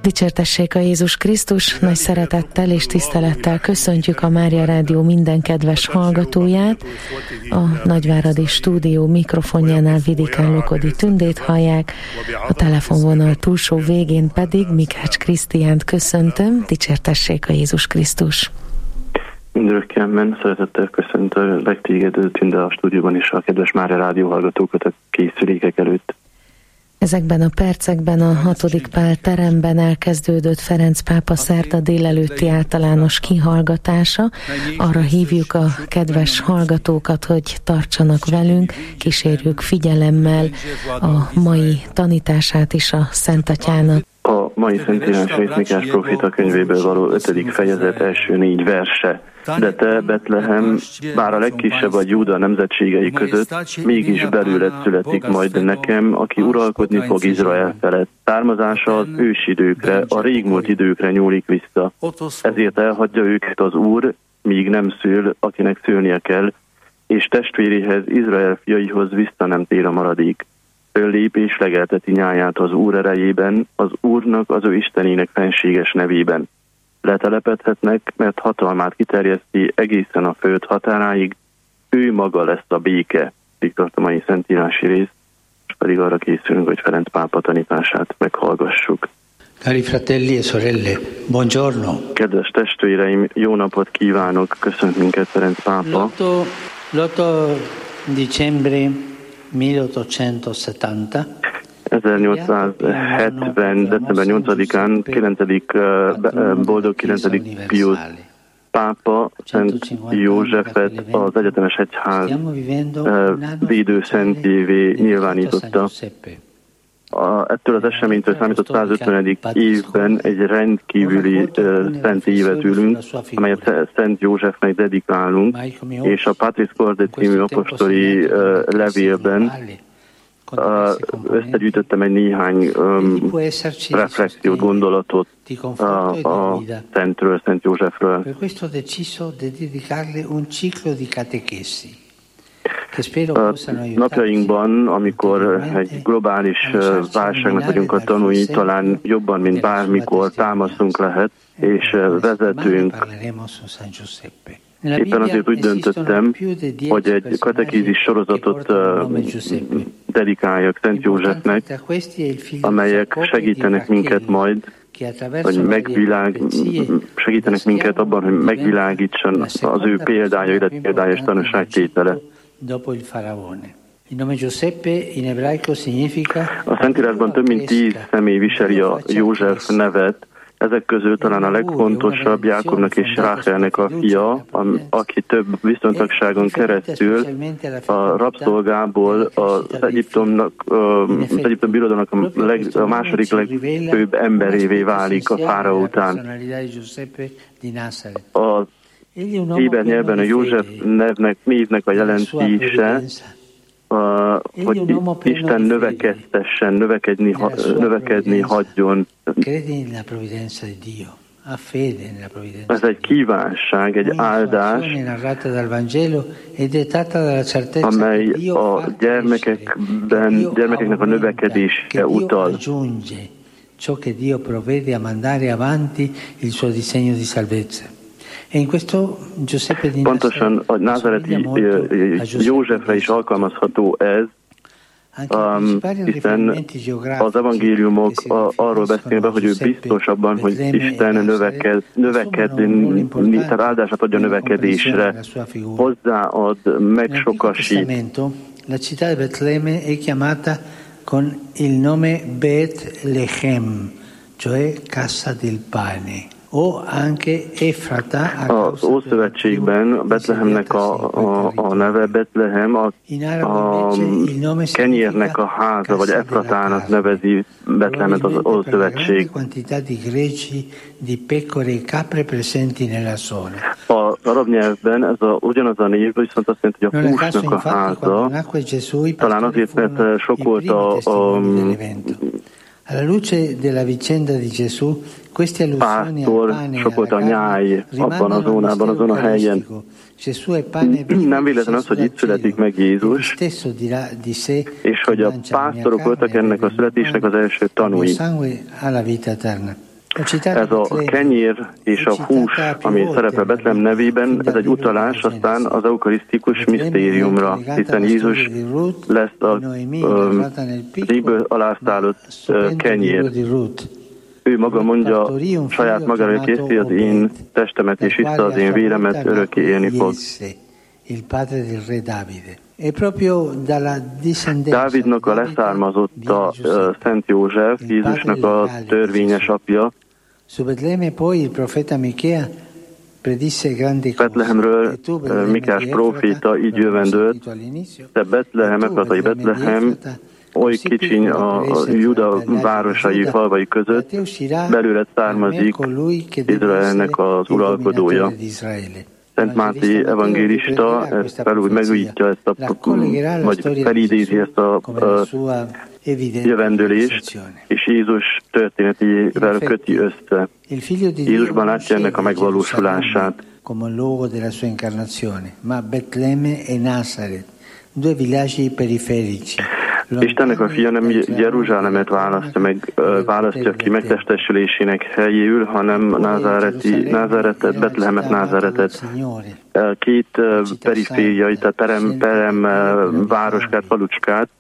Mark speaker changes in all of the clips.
Speaker 1: Dicsértessék a Jézus Krisztus, nagy szeretettel és tisztelettel köszöntjük a Mária Rádió minden kedves hallgatóját. A Nagyváradi Stúdió mikrofonjánál Vidikán Lokodi Tündét hallják, a telefonvonal túlsó végén pedig Mikács Krisztiánt köszöntöm. Dicsértessék a Jézus Krisztus.
Speaker 2: Mindörökképpen szeretettel köszöntelek téged, Tünde, a stúdióban is a kedves Mária Rádió hallgatókat a készülékek előtt.
Speaker 1: Ezekben a percekben a 6. Pál teremben elkezdődött Ferenc pápa szerda délelőtti általános kihallgatása. Arra hívjuk a kedves hallgatókat, hogy tartsanak velünk, kísérjük figyelemmel a mai tanítását is a Szent Atyának.
Speaker 2: A mai Szentírás Szent Miklós próféta könyvéből való 5. fejezet első 4 verse. De te, Betlehem, bár a legkisebb vagy Júda nemzetségei között, mégis belőled születik majd nekem, aki uralkodni fog Izrael felett. Származása az ősidőkre, a régmúlt időkre nyúlik vissza. Ezért elhagyja őket az Úr, míg nem szül, akinek szülnie kell, és testvéréhez, Izrael fiaihoz vissza nem tér a maradék. Föllép és legelteti nyáját az Úr erejében, az Úrnak, az ő Istenének fenséges nevében. Letelepedhetnek, mert hatalmát kiterjeszti egészen a föld határáig, ő maga lesz a béke. Így tart a mai szentírási rész, és pedig arra készülünk, hogy Ferenc pápa tanítását meghallgassuk.
Speaker 3: Cari fratelli e sorelle, buongiorno.
Speaker 2: Kedves testvéreim, jó napot kívánok, köszönt minket Ferenc pápa.
Speaker 3: L'8 dicembre 1870
Speaker 2: 1870. december 8-án 9. boldog 9. Piusz pápa Szent Józsefet az Egyetemes Egyház védőszentévé nyilvánította. Ettől az eseménytől számított 150. évben egy rendkívüli szent évet ülünk, amelyet Szent Józsefnek dedikálunk, és a Patris Corde című apostoli levélben összegyűjtöttem egy néhány reflexiót, gondolatot a Szentről, Szent Józsefről. Napjainkban, amikor egy globális válságnak vagyunk a tanúi, talán jobban, mint bármikor támaszunk lehet, és vezetünk. Éppen azért úgy döntöttem, hogy egy katekézis sorozatot dedikáljak Szent Józsefnek, amelyek segítenek minket majd, hogy segítenek minket abban, hogy megvilágítson az ő példája, illetve példája és tanúságtétele. A Szentírásban több mint 10 személy viseli a József nevet. Ezek közül talán a legfontosabb Jákobnak és Ráhelnek a fia, aki több viszontagságon keresztül a rabszolgából az Egyiptom birodalomnak a második legfőbb emberévé válik a fáraó után. Az héber nyelven a József névnek a jelentése, hogy Isten növekedtessen, növekedni hagyjon. Ez egy kívánság, egy áldás, amely a gyermekeknek a növekedésre utal. Pontosan a názáreti Józsefre is alkalmazható ez, hiszen az evangéliumok arról beszélnek, hogy ő biztos abban, hogy Isten növekedni, tehát áldását adja növekedésre, hozzáad, megsokasít.
Speaker 3: La città di Betlemme è chiamata con il nome Bethlehem, cioè casa del pane. Az Ószövetségben Betlehemnek a neve Betlehem, a kenyérnek a háza, vagy Efratának nevezi Betlehemet az Ószövetség. A arab nyelvben ugyanaz a név, viszont azt jelenti, hogy a húsnak a háza, talán azért, mert sok volt pásztor, sok volt a nyáj abban azon a helyen. Nem véletlen az, hogy itt születik meg Jézus, és hogy a pásztorok voltak ennek a születésnek az első tanúi.
Speaker 2: Ez a kenyér és a hús, ami szerepel Betlehem nevében, ez egy utalás aztán az eukarisztikus misztériumra, hiszen Jézus lesz az égből alászállott kenyér. Ő maga mondja saját magára, hogy készíti az én testemet és iszta az én véremet, örökké élni fog. Dávidnak a leszármazotta Szent József, Jézusnak a törvényes apja. Betlehemről Mikás próféta így jövendőlt, de Betlehem, Efratai Betlehem, oly kicsiny a Júda városai, falvai között, belőle származik Izraelnek az uralkodója. Szent Máté evangélista ezt felúgy megújítja ezt vagy felidézi ezt a jövendőlést, és Jézus történetével köti össze. Jézusban látja ennek a megvalósulását. Istennek a fia nem Jeruzsálemet választja ki megtestesülésének helyéül, hanem Názáretet, Betlehemet, Názáretet. Két perifériai, tehát perem városkát, falucskát,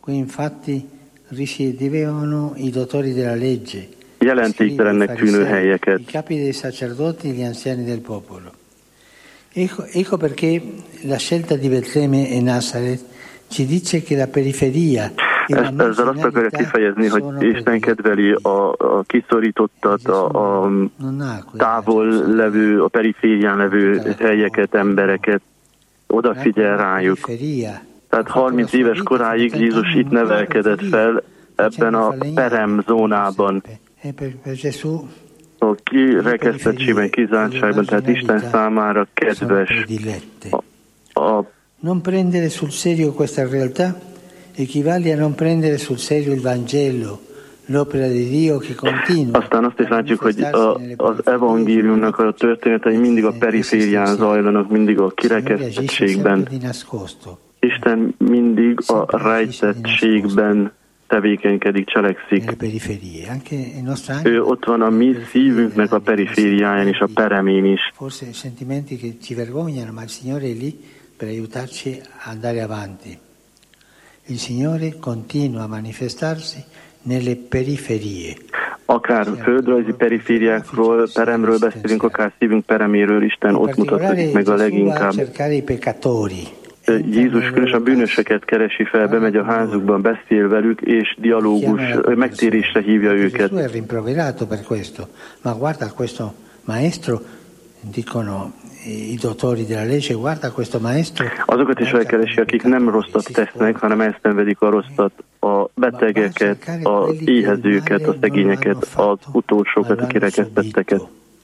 Speaker 2: jelentéktelennek tűnő helyeket.
Speaker 3: Ecco perché la scelta di Betlemme e Nazaret ci dice che la periferia.
Speaker 2: Ezzel azt akarja kifejezni, hogy Isten kedveli a kiszorítottat, a távol levő, a periférián levő helyeket, embereket, odafigyel rájuk. Tehát 30 éves koráig Jézus itt nevelkedett fel ebben a perem zónában. A kirekesztettségben, kizártságban, tehát Isten számára kedves.
Speaker 3: Non prendere sul serio questa realtà equivale a non prendere sul serio il Vangelo, l'opera di Dio che continua.
Speaker 2: Aztán azt is látjuk, hogy az evangéliumnak a történetei mindig a periférián zajlanak, mindig a kirekesztettségben. Isten mindig a rejtettségben tevékenykedik, cselekszik. Ő ott van a mi szívünknek a perifériáján és a peremén is.
Speaker 3: Forse sentimenti che ci vergognano, ma il Signore è lì per aiutarci a andare avanti. Il Signore continua a manifestarsi nelle periferie.
Speaker 2: Akár földrajzi perifériákról, peremről beszélünk, akár szívünk pereméről, Isten ott mutatkozik meg a leginkább. Jézus különös a bűnöseket keresi fel, bemegy a házukban, beszél velük, és dialógus, megtérésre hívja őket. Azokat is felkeresi, akik nem rosszat tesznek, hanem elszenvedik a rosszat, a betegeket, az éhezőket, a szegényeket, az utolsókat, a kirekesztetteket.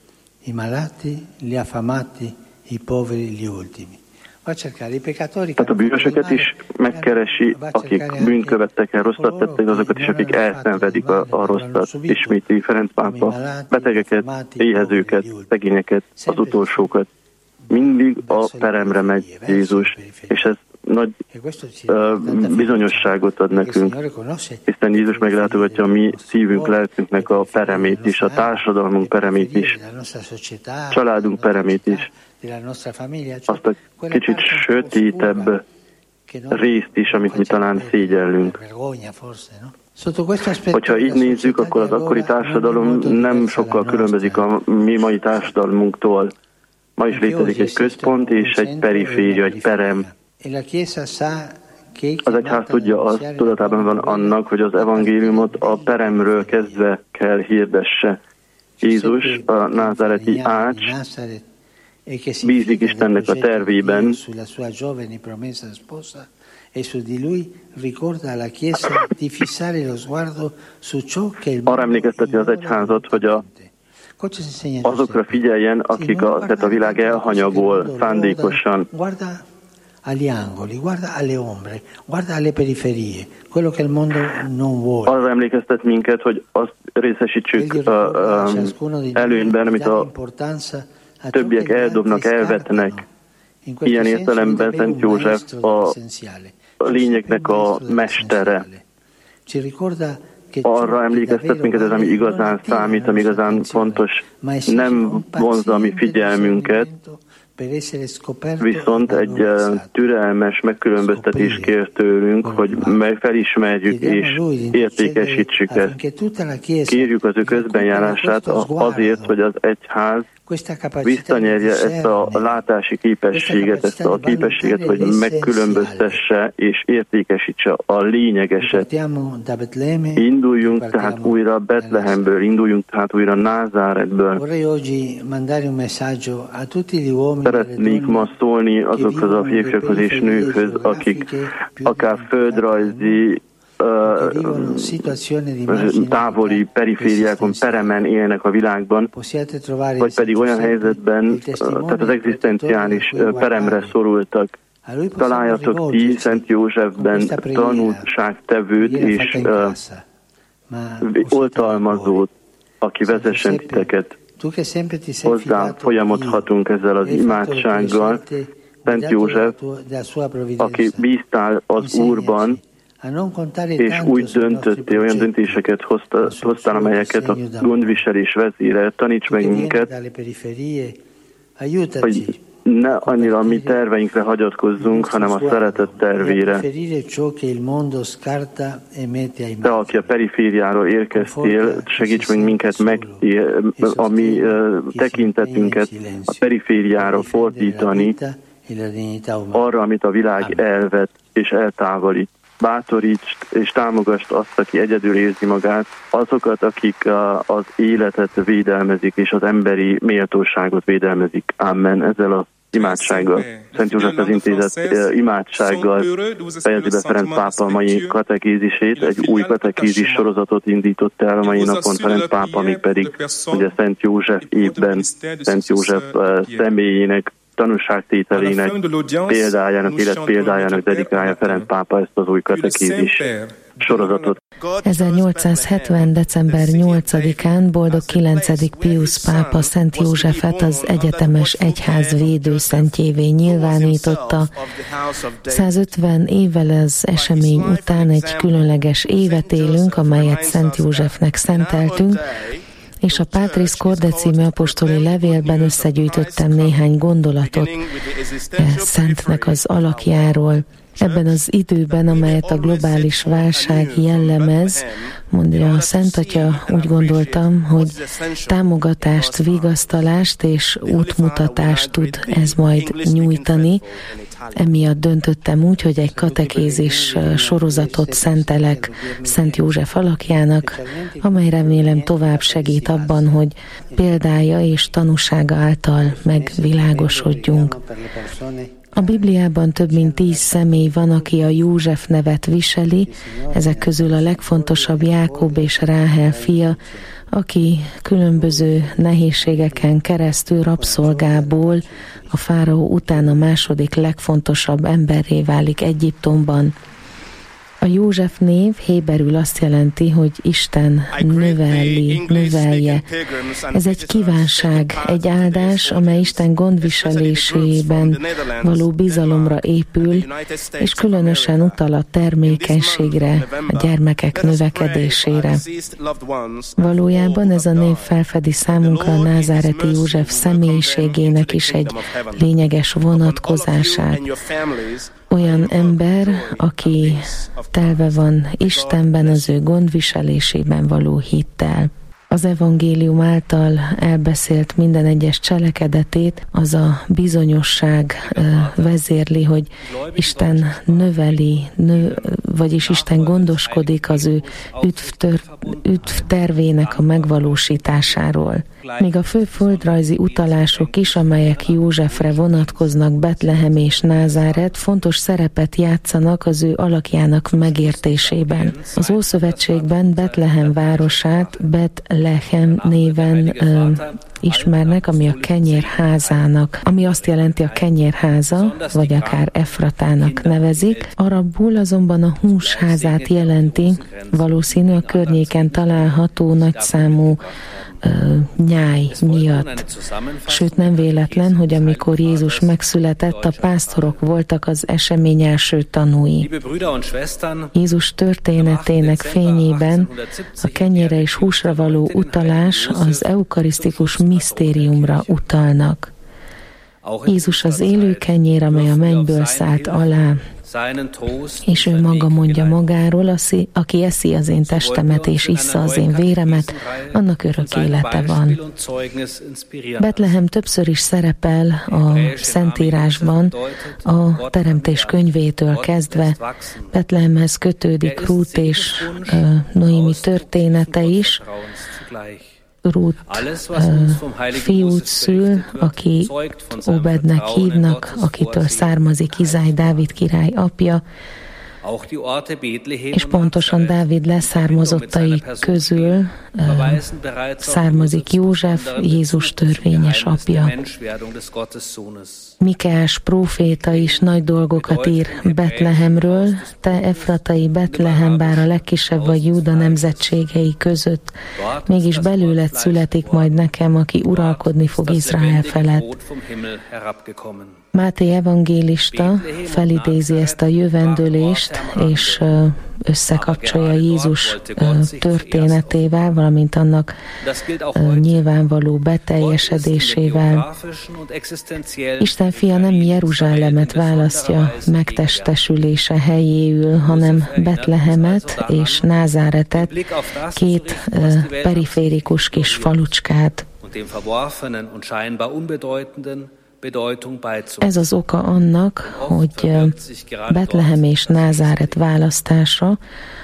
Speaker 2: Tehát a bűnösöket is megkeresi, akik bűnt követtek el, rosszat tettek, azokat is, akik elszenvedik a rosszat. Ismétli Ferenc pápa, betegeket, éhezőket, szegényeket, az utolsókat. Mindig a peremre megy Jézus, és ez nagy bizonyosságot ad nekünk, hiszen Jézus meglátogatja a mi szívünk, lelkünknek a peremét is, a társadalmunk peremét is, családunk peremét is, azt a kicsit sötétebb részt is, amit mi talán szégyellünk. Hogyha így nézzük, akkor az akkori társadalom nem sokkal különbözik a mi mai társadalmunktól. Ma is létezik egy központ és egy periféria, egy perem. Az egyház tudja, az tudatában van annak, hogy az evangéliumot a peremről kezdve kell hirdesse. Jézus, a názáreti ács, bízik Istennek a tervében, arra emlékezteti az egyházat, hogy azokra figyeljen, akik tehát a világ elhanyagol szándékosan. Arra emlékeztet minket, hogy azt részesítsük előnyben, amit a többiek eldobnak, elvetnek. Ilyen értelemben Szent József a lényeknek a mestere. arra emlékeztet minket, ez ami igazán számít, ami igazán fontos, nem vonzza a mi figyelmünket, viszont egy türelmes megkülönböztetés kér tőlünk, hogy felismerjük és értékesítsük ezt. Kérjük az ő közbenjárását azért, hogy az egyház visszanyerje ezt a látási képességet, ezt a képességet, hogy megkülönböztesse és értékesítse a lényegeset. Induljunk tehát újra Betlehemből, induljunk tehát újra Názáretből. Szeretnék ma szólni azokhoz a férfiakhoz és nőkhöz, akik akár földrajzi, távoli perifériákon, peremen élnek a világban, vagy pedig olyan helyzetben, tehát az egzisztenciális peremre szorultak. Találjatok ti Szent Józsefben tanulságtevőt és oltalmazót, aki vezessen titeket. Hozzá folyamodhatunk ezzel az imádsággal. Szent József, aki bíztál az Úrban, és úgy döntöttél, olyan döntéseket hoztál, amelyeket a gondviselés vezére. Taníts meg minket, hogy ne annyira a mi terveinkre hagyatkozzunk, hanem a szeretet tervére. Te, aki a perifériáról érkeztél, segíts meg minket a mi tekintetünket a perifériára fordítani, arra, amit a világ elvet és eltávolít. Bátorítsd és támogasd azt, aki egyedül érzi magát, azokat, akik az életet védelmezik és az emberi méltóságot védelmezik. Amen. Ezzel az imádsággal, Szent József az intézet imádsággal fejezi be Ferenc pápa a mai katekézisét. Egy új katekézis sorozatot indított el a mai napon Ferenc pápa, még pedig ugye Szent József évben, Szent József személyének, tanúságtételének példájának, életpéldájának dedikálja Ferenc pápa ezt az új katekézis sorozatot.
Speaker 1: 1870. december 8-án boldog 9. Piusz pápa Szent Józsefet az egyetemes egyház védőszentjévé nyilvánította. 150 évvel az esemény után egy különleges évet élünk, amelyet Szent Józsefnek szenteltünk, és a Patris Corde című apostoli levélben összegyűjtöttem néhány gondolatot Szentnek az alakjáról. Ebben az időben, amelyet a globális válság jellemez, mondja a Szent Atya, úgy gondoltam, hogy támogatást, vigasztalást és útmutatást tud ez majd nyújtani. Emiatt döntöttem úgy, hogy egy katekézis sorozatot szentelek Szent József alakjának, amely remélem tovább segít abban, hogy példája és tanúsága által megvilágosodjunk. A Bibliában több mint 10 személy van, aki a József nevet viseli, ezek közül a legfontosabb Jákob és Ráhel fia, aki különböző nehézségeken keresztül rabszolgából a fáraó után a második legfontosabb emberré válik Egyiptomban. A József név héberül azt jelenti, hogy Isten növelje. Ez egy kívánság, egy áldás, amely Isten gondviselésében való bizalomra épül, és különösen utal a termékenységre, a gyermekek növekedésére. Valójában ez a név felfedi számunkra a názáreti József személyiségének is egy lényeges vonatkozását. Olyan ember, aki telve van Istenben, az ő gondviselésében való hittel. Az evangélium által elbeszélt minden egyes cselekedetét, az a bizonyosság vezérli, hogy Isten vagyis Isten gondoskodik az ő üdvtervének a megvalósításáról. Még a fő földrajzi utalások is, amelyek Józsefre vonatkoznak, Betlehem és Názáret, fontos szerepet játszanak az ő alakjának megértésében. Az Ószövetségben Betlehem városát Betlehem néven ismernek, ami a kenyérházának, ami azt jelenti a kenyérháza, vagy akár Efratának nevezik. Arabul azonban a húsházát jelenti, valószínű a környéken található nagyszámú nyáj miatt. Sőt, nem véletlen, hogy amikor Jézus megszületett, a pásztorok voltak az esemény első tanúi. Jézus történetének fényében a kenyérre és húsra való utalás az eukarisztikus misztériumra utalnak. Jézus az élő kenyér, amely a mennyből szállt alá, és ő maga mondja magáról, aki eszi az én testemet és issza az én véremet, annak örök élete van. Betlehem többször is szerepel a Szentírásban, a Teremtés könyvétől kezdve. Betlehemhez kötődik Rút és Noémi története is. Rút fiút szül, aki Obednek hívnak, akitől származik Izáj, Dávid király apja, és pontosan Dávid leszármazottai közül származik József, Jézus törvényes apja. Mikeás próféta is nagy dolgokat ír Betlehemről. Te, Efratai Betlehem, bár a legkisebb vagy Júda nemzetségei között, mégis belőled születik majd nekem, aki uralkodni fog Izrael felett. Máté evangélista felidézi ezt a jövendőlést, és összekapcsolja Jézus történetével, valamint annak nyilvánvaló beteljesedésével. Isten fia nem Jeruzsálemet választja megtestesülése helyéül, hanem Betlehemet és Názáretet, két periférikus kis falucskát. Ez az oka annak, hogy Betlehem és Názáret választása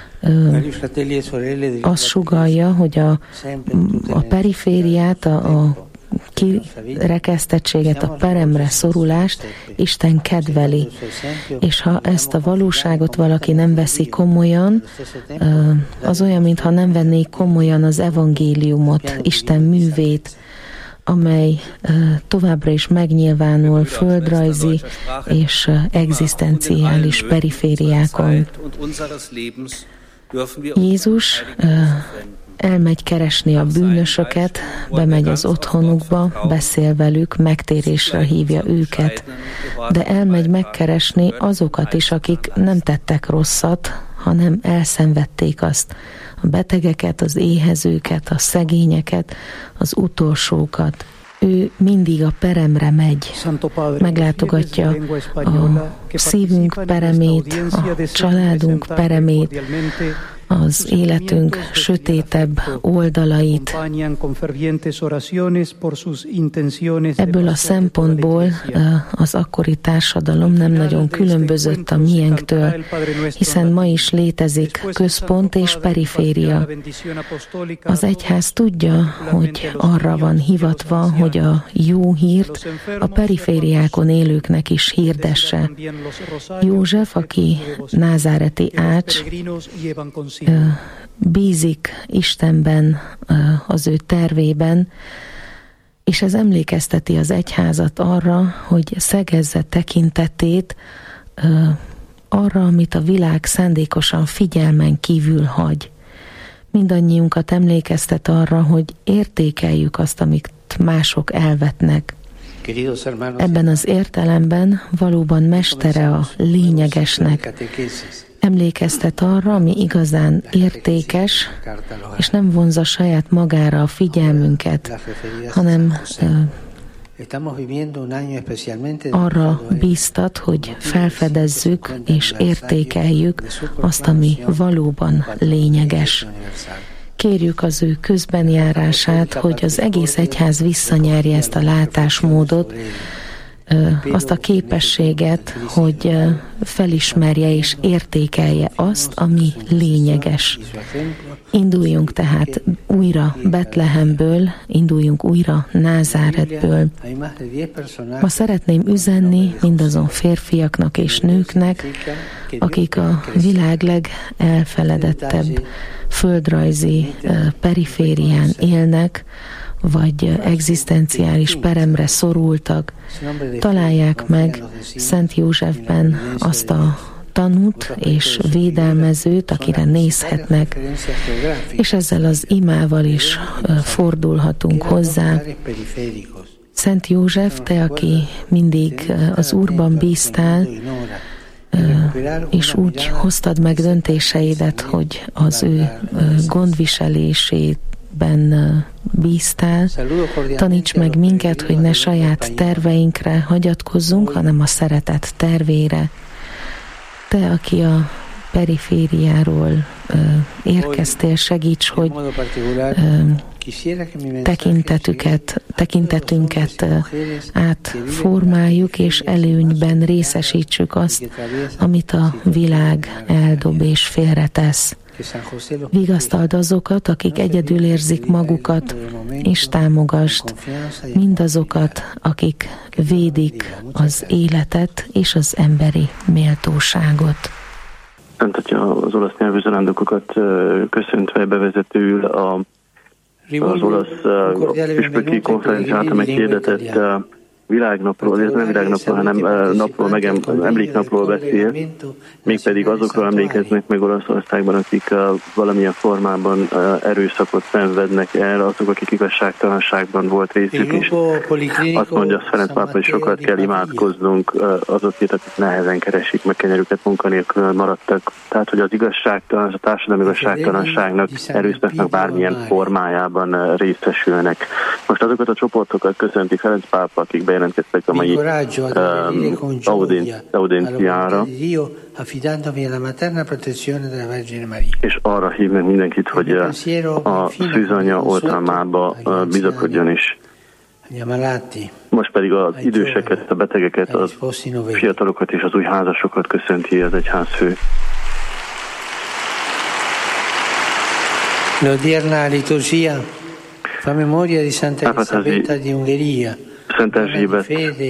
Speaker 1: azt sugallja, hogy a perifériát, a kirekesztettséget, a peremre szorulást Isten kedveli. És ha ezt a valóságot valaki nem veszi komolyan, az olyan, mintha nem vennék komolyan az evangéliumot, Isten művét, amely továbbra is megnyilvánul földrajzi és egzisztenciális perifériákon. Jézus elmegy keresni a bűnösöket, bemegy az otthonukba, beszél velük, megtérésre hívja őket, de elmegy megkeresni azokat is, akik nem tettek rosszat, hanem elszenvedték azt. A betegeket, az éhezőket, a szegényeket, az utolsókat. Ő mindig a peremre megy, meglátogatja a szívünk peremét, a családunk peremét, az életünk sötétebb oldalait. Ebből a szempontból az akkori társadalom nem nagyon különbözött a miénktől, hiszen ma is létezik központ és periféria. Az egyház tudja, hogy arra van hivatva, hogy a jó hírt a perifériákon élőknek is hirdesse. József, aki názáreti ács, bízik Istenben, az ő tervében, és ez emlékezteti az egyházat arra, hogy szegezze tekintetét arra, amit a világ szándékosan figyelmen kívül hagy. Mindannyiunkat emlékeztet arra, hogy értékeljük azt, amit mások elvetnek. Ebben az értelemben valóban mestere a lényegesnek. Emlékeztet arra, ami igazán értékes, és nem vonzza saját magára a figyelmünket, hanem arra bíztat, hogy felfedezzük és értékeljük azt, ami valóban lényeges. Kérjük az ő közbenjárását, hogy az egész egyház visszanyerje ezt a látásmódot, azt a képességet, hogy felismerje és értékelje azt, ami lényeges. Induljunk tehát újra Betlehemből, induljunk újra Názáretből. Ma szeretném üzenni mindazon férfiaknak és nőknek, akik a világ legelfeledettebb földrajzi periférián élnek, vagy egzisztenciális peremre szorultak, találják meg Szent Józsefben azt a tanút és védelmezőt, akire nézhetnek, és ezzel az imával is fordulhatunk hozzá. Szent József, te, aki mindig az Úrban bíztál, és úgy hoztad meg döntéseidet, hogy az ő gondviselésében bíztál. Taníts meg minket, hogy ne saját terveinkre hagyatkozzunk, hanem a szeretet tervére. Te, aki a perifériáról érkeztél, segíts, hogy tekintetünket átformáljuk, és előnyben részesítsük azt, amit a világ eldob és félretesz. Vigasztald azokat, akik egyedül érzik magukat, és támogasd mindazokat, akik védik az életet és az emberi méltóságot.
Speaker 2: Szent Atya, az olasz nyelvű zarándokokat köszöntve bevezetőül az olasz püspöki konferenciát meghirdetett világnapról, illetve nem világnapról, hanem emléknapról beszél, mégpedig azokról emlékeznek meg Olaszországban, akik valamilyen formában erőszakot szenvednek el, azok, akik igazságtalanságban volt részük is. Azt mondja Ferenc pápa, hogy sokat kell imádkoznunk azokért, akik nehezen keresik meg kenyerüket, munkanélkül maradtak. Tehát, hogy az igazságtalan, a társadalmi igazságtalanságnak, erőszaknak bármilyen formájában részesülnek. Most azokat a csoportokat köszönti Ferenc pápa, akik bejelentkeztek a mai audienciára, és arra hív meg mindenkit, hogy a szűzanya oltalmába bizakodjon is. Most pedig az időseket, a betegeket, a fiatalokat és az új házasokat köszönti az egyházfő.
Speaker 3: L'odierna liturgia fa memoria di Santa Elisabetta di Ungheria,
Speaker 2: Szent Erzsébet,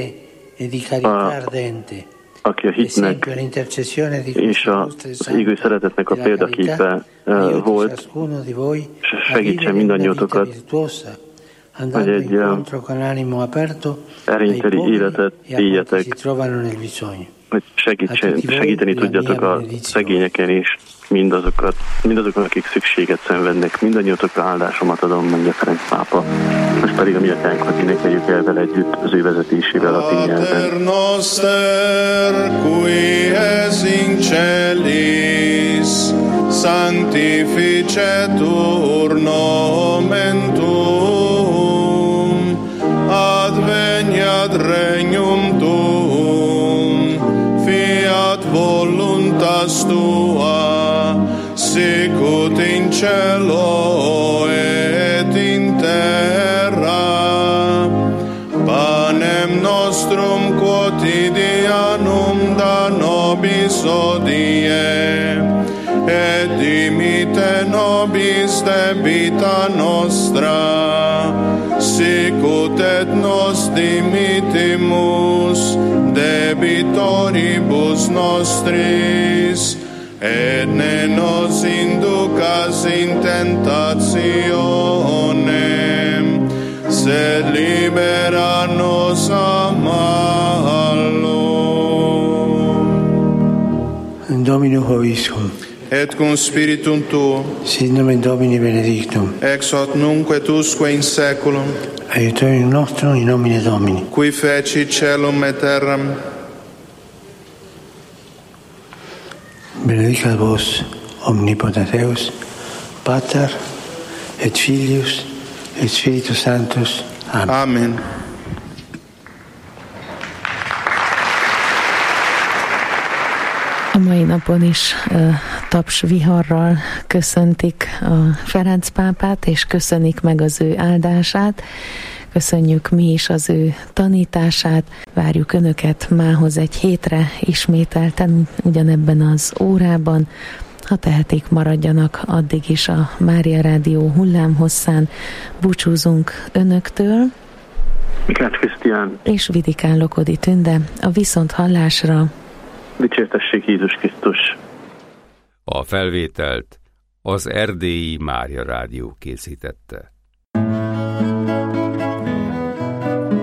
Speaker 2: aki a hitnek és az égő szeretetnek a példaképe volt, segítsen mindannyiótokat, hogy egy erényteli életet éljetek, hogy segíteni tudjatok a szegényeken is, mindazokon, akik szükséget szenvednek. Mindannyiatokra áldásomat adom, mondja Ferenc pápa. Most pedig a mi atyánkat énekeljük el vele együtt az ő vezetésével latin nyelven.
Speaker 4: Sanctificetur nomen tuum, adveniat regnum tuum, fiat voluntas tua, sicut in cielo et in terra. Panem nostrum quotidianum da nobis hodie, et dimite nobis debita nostra, sicut et nos dimitimus debitoribus nostris, et ne nos inducas in tentationem, sed libera nos a malo.
Speaker 3: Domino Hoviscum.
Speaker 4: Et cum spiritum tuo,
Speaker 3: Sit nomen Domini benedictum,
Speaker 4: ex hoc nunc et usque in saeculum,
Speaker 3: aiutorium nostrum in nomine Domini.
Speaker 4: qui feci celum et terram.
Speaker 3: Benedicat vos omnipotens Deus, Pater et Filius et Spiritus Sanctus. Amen.
Speaker 4: Amen.
Speaker 1: A mai napon is tapsviharral köszöntik a Ferenc pápát, és köszönik meg az ő áldását. Köszönjük mi is az ő tanítását. Várjuk Önöket mához egy hétre ismételten ugyanebben az órában. Ha tehetik, maradjanak addig is a Mária Rádió hullámhosszán. Búcsúzunk Önöktől.
Speaker 2: Mikács Krisztián
Speaker 1: És Vidikán Lokodi Tünde. A viszonthallásra.
Speaker 2: Dicsértessék Jézus Krisztus.
Speaker 5: A felvételt az Erdélyi Mária Rádió készítette.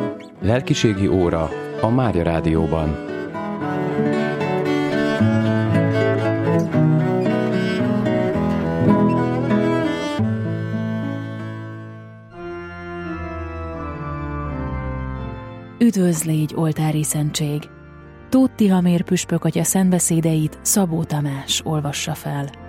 Speaker 6: Lelkiségi óra a Mária Rádióban. Üdvözl légy, oltári szentség! Tóth Tihamér püspök atya szentbeszédeit Szabó Tamás olvassa fel.